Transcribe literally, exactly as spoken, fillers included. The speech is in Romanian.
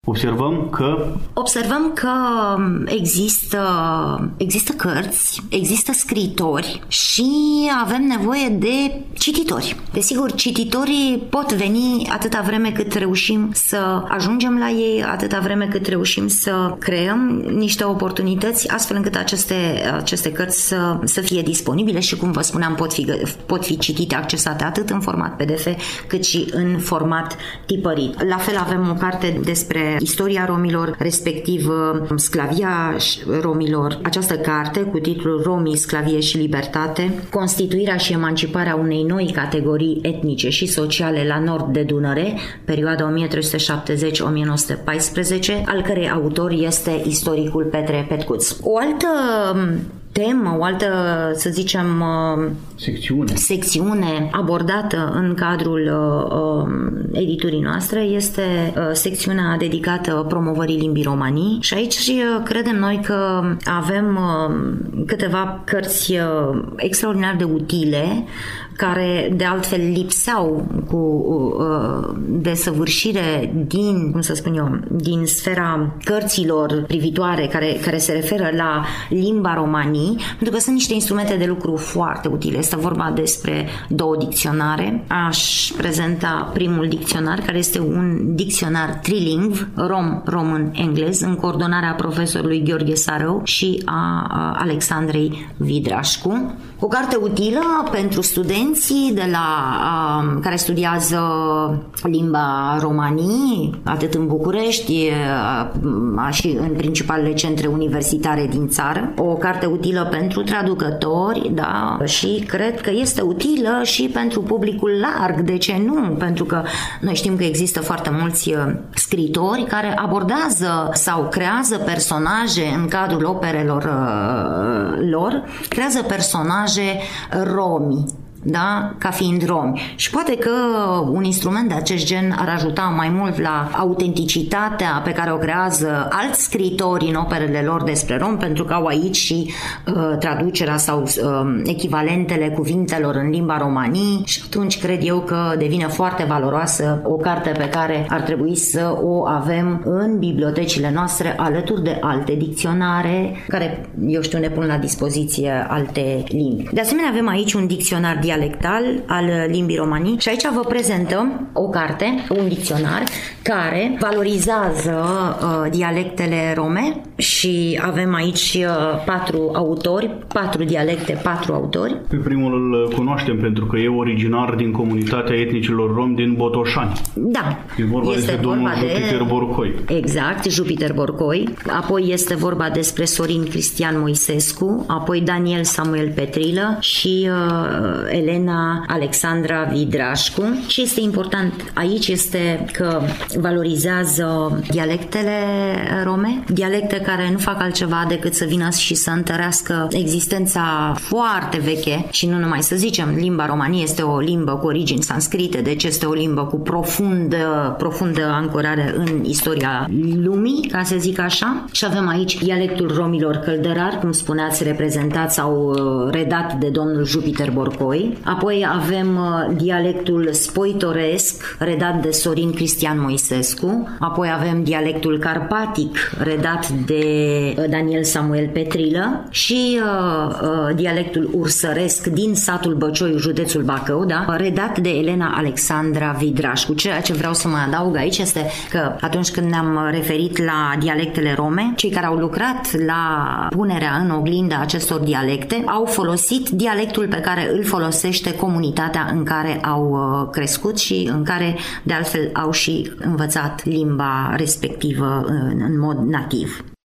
Observăm că... Observăm că există, există cărți, există scriitori și avem nevoie de cititori. Desigur, cititorii pot veni atâta vreme cât reușim să ajungem la ei, atâta vreme cât reușim să creăm niște oportunități astfel încât aceste, aceste cărți să, să fie disponibile și, cum vă spuneam, pot fi, pot fi citite, accesate atât în format P D F cât și în format tipărit. La fel avem o carte despre istoria romilor, respectiv sclavia romilor. Această carte, cu titlul Romii, sclavie și libertate, constituirea și emanciparea unei noi categorii etnice și sociale la nord de Dunăre, perioada o mie trei sute șaptezeci - o mie nouă sute paisprezece, al cărei autor este istoricul Petre Petcuț. O altă temă, o altă, să zicem, secțiune, secțiune abordată în cadrul uh, editurii noastre este uh, secțiunea dedicată promovării limbii romanii și aici uh, credem noi că avem uh, câteva cărți uh, extraordinar de utile, care de altfel lipseau cu uh, desăvârșire din, cum să spun eu, din sfera cărților privitoare care, care se referă la limba romanii, pentru că sunt niște instrumente de lucru foarte utile. Este vorba despre două dicționare. Aș prezenta primul dicționar, care este un dicționar trilingv, rom, român, englez, în coordonarea profesorului Gheorghe Sarău și a, a Alexandrei Vidrașcu. O carte utilă pentru studenții de la, a, care studiază limba romanii, atât în București, a, a, și în principalele centre universitare din țară. O carte utilă pentru traducători, da, și cred că este utilă și pentru publicul larg. De ce nu? Pentru că noi știm că există foarte mulți scriitori care abordează sau creează personaje în cadrul operelor uh, lor, creează personaje romi, da? Ca fiind romi. Și poate că un instrument de acest gen ar ajuta mai mult la autenticitatea pe care o creează alți scriitori în operele lor despre romi, pentru că au aici și uh, traducerea sau uh, echivalentele cuvintelor în limba romanii și atunci cred eu că devine foarte valoroasă o carte pe care ar trebui să o avem în bibliotecile noastre alături de alte dicționare care, eu știu, ne pun la dispoziție alte limbi. De asemenea, avem aici un dicționar dialectal al limbii romanii și aici vă prezentăm o carte, un dicționar care valorizează uh, dialectele rome și avem aici uh, patru autori, patru dialecte, patru autori. Pe primul îl cunoaștem pentru că e originar din comunitatea etnicilor rom din Botoșani. Da. E vorba este despre vorba domnul de... Jupiter Borcoi. Exact, Jupiter Borcoi. Apoi este vorba despre Sorin Cristian Moisescu, apoi Daniel Samuel Petrilă și uh, Elena Alexandra Vidrașcu. Ce este important aici este că valorizează dialectele rome, dialecte care nu fac altceva decât să vină și să întărească existența foarte veche și nu numai să zicem, limba romanii este o limbă cu origini sanscrite, deci este o limbă cu profundă, profundă ancorare în istoria lumii, ca să zic așa. Și avem aici dialectul romilor căldărari, cum spuneați, reprezentat sau redat de domnul Jupiter Borcoi. Apoi avem dialectul spoitoresc, redat de Sorin Cristian Moisescu. Apoi avem dialectul carpatic, redat de Daniel Samuel Petrilă și uh, uh, dialectul ursăresc din satul Băcioiu, județul Bacău, da? Redat de Elena Alexandra Vidrașcu. Ceea ce vreau să mai adaug aici este că atunci când ne-am referit la dialectele rome, cei care au lucrat la punerea în oglindă acestor dialecte au folosit dialectul pe care îl folosește comunitatea în care au crescut și în care de altfel au și învățat limba respectivă în, în mod nativ.